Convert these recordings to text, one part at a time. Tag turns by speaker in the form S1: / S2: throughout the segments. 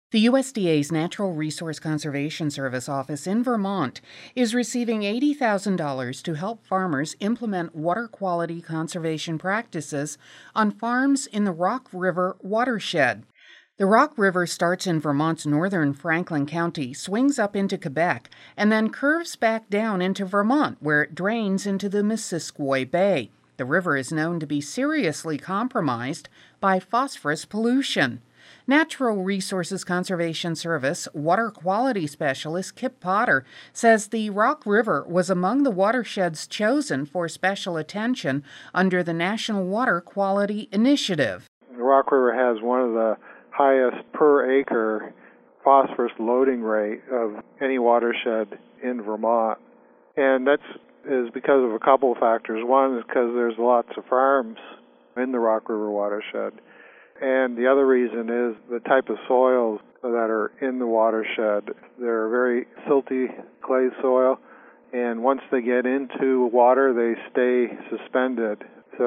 S1: The USDA's Natural Resource Conservation Service office in Vermont is receiving $80,000 to help farmers implement water quality conservation practices on farms in the Rock River watershed. The Rock River starts in Vermont's northern Franklin County, swings up into Quebec, and then curves back down into Vermont, where it drains into the Missisquoi Bay. The river is known to be seriously compromised by phosphorus pollution. Natural Resources Conservation Service water quality specialist Kip Potter says the Rock River was among the watersheds chosen for special attention under the National Water Quality Initiative.
S2: The Rock River has one of the highest per acre phosphorus loading rate of any watershed in Vermont. And that is because of a couple of factors. One is because there's lots of farms in the Rock River watershed. And the other reason is the type of soils that are in the watershed. They're very silty clay soil, and once they get into water, they stay suspended.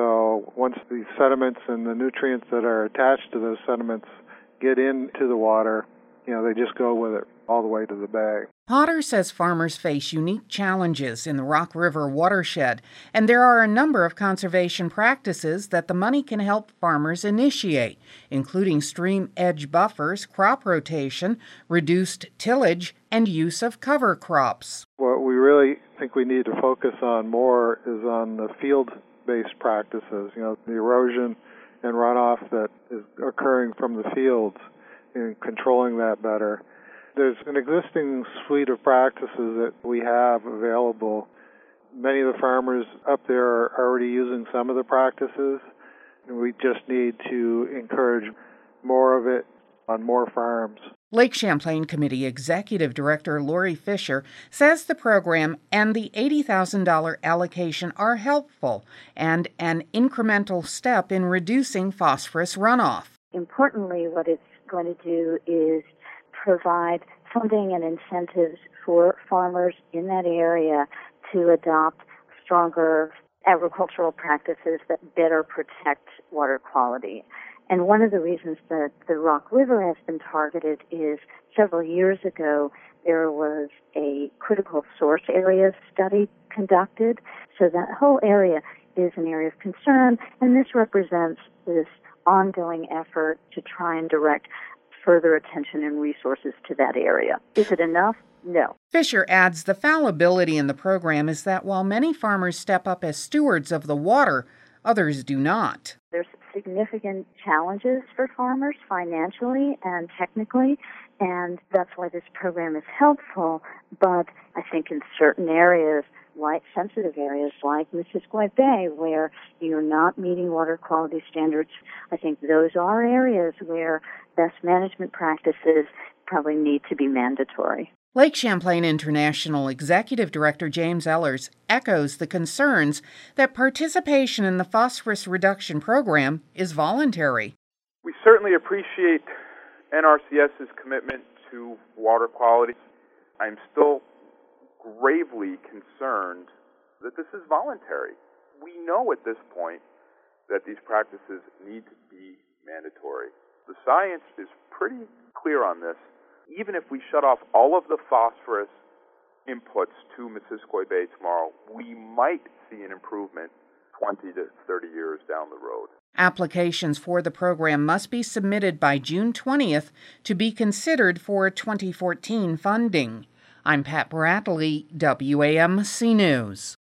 S2: So once the sediments and the nutrients that are attached to those sediments get into the water, they just go with it all the way to the bay.
S1: Potter says farmers face unique challenges in the Rock River watershed, and there are a number of conservation practices that the money can help farmers initiate, including stream edge buffers, crop rotation, reduced tillage, and use of cover crops.
S2: What we really think we need to focus on more is on the field-based practices, the erosion and runoff that is occurring from the fields, and controlling that better. There's an existing suite of practices that we have available. Many of the farmers up there are already using some of the practices, and we just need to encourage more of it on more farms.
S1: Lake Champlain Committee Executive Director Lori Fisher says the program and the $80,000 allocation are helpful and an incremental step in reducing phosphorus runoff.
S3: Importantly, what it's going to do is provide funding and incentives for farmers in that area to adopt stronger agricultural practices that better protect water quality. And one of the reasons that the Rock River has been targeted is several years ago there was a critical source area study conducted. So that whole area is an area of concern, and this represents this ongoing effort to try and direct further attention and resources to that area. Is it enough? No.
S1: Fisher adds the fallibility in the program is that while many farmers step up as stewards of the water, others do not.
S3: There's significant challenges for farmers financially and technically, and that's why this program is helpful. But I think in certain areas, like sensitive areas like Missisquoi Bay, where you're not meeting water quality standards, I think those are areas where best management practices probably need to be mandatory.
S1: Lake Champlain International Executive Director James Ellers echoes the concerns that participation in the phosphorus reduction program is voluntary.
S4: We certainly appreciate NRCS's commitment to water quality. I'm still gravely concerned that this is voluntary. We know at this point that these practices need to be mandatory. The science is pretty clear on this. Even if we shut off all of the phosphorus inputs to Missisquoi Bay tomorrow, we might see an improvement 20 to 30 years down the road.
S1: Applications for the program must be submitted by June 20th to be considered for 2014 funding. I'm Pat Bradley, WAMC News.